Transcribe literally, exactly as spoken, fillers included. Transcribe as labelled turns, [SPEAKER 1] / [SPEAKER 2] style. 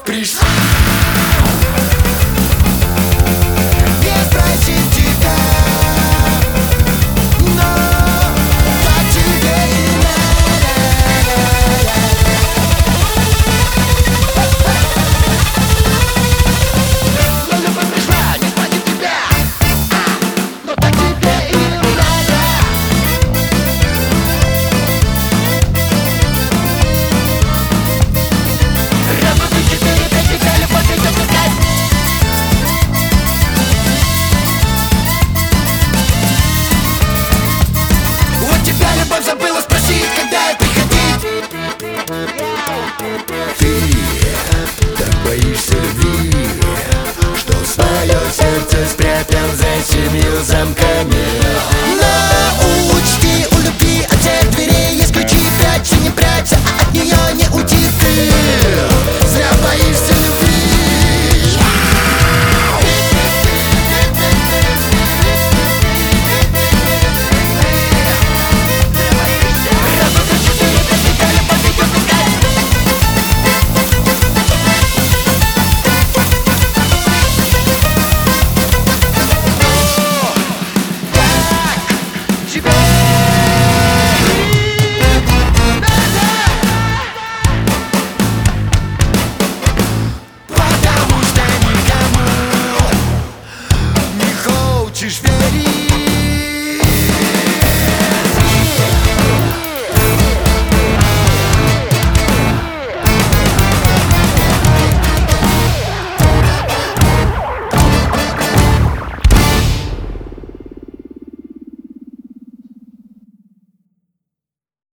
[SPEAKER 1] пришла. Я спросил тебя, но как тебе и надо. Но любовь пришла, не хватит тебя, но так тебе и надо. Раз, два, три, четыре, пять, тебя любовь идет искать. Вот тебя любовь забыла спросить, когда ей приходить. Ты так боишься любви, что свое сердце спрятал за семью замками. Но учти, у любви от всех дверей есть ключи. Прячься, не прячься, а от нее не уйти. Ты зря боишься любви. Раз, два, три, четыре, пять, тебя любовь идет искать. Так тебе потому что никому не хочешь верить.